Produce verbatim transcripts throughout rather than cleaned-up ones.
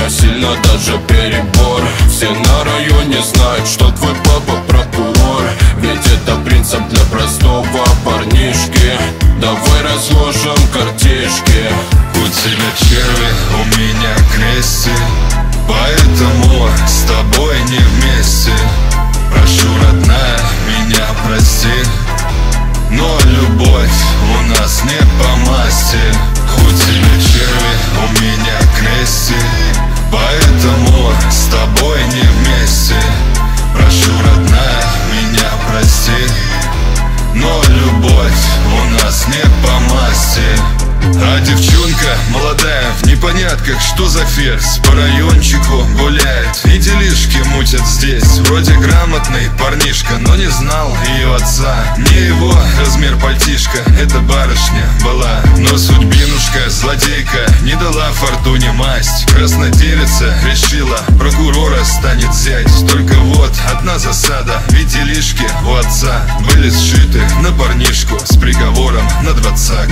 меня сильно даже перебор. Все на районе знают, что твой папа прокурор. Ведь это принцип для простого парнишки. Давай разложим картишки. У тебя черви, у меня кресты, поэтому с тобой не вместе. Прошу, родная, меня прости, но любовь у нас не по масти. У тебя черви, у меня кресты, поэтому с тобой не вместе. Прошу, родная, меня прости, но любовь у нас не по масти. А девчонка молодая в непонятках, что за ферзь, по райончику гуляет и делишки мутят здесь. Вроде грамотный парнишка, но не знал ее отца. Не его размер пальтишка, эта барышня была, но судьбинушка, злодейка, не дала фортуне масть. Краснодевица решила, прокурора станет зять. Только вот одна засада, ведь делишки у отца были сшиты на парнишку с приговором на двадцак.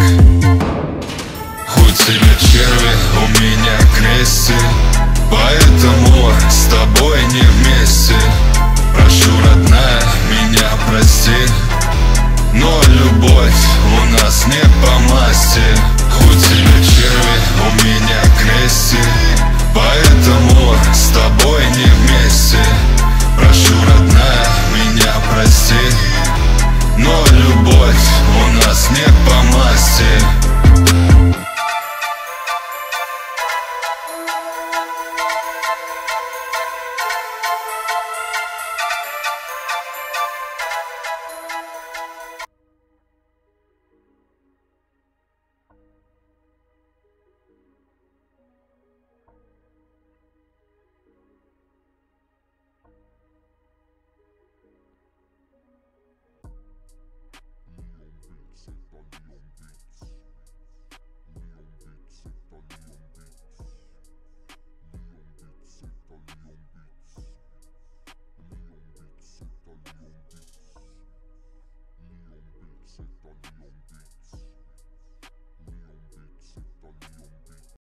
У тебя черви, у меня кресты, поэтому с тобой не вместе. Прошу, родная,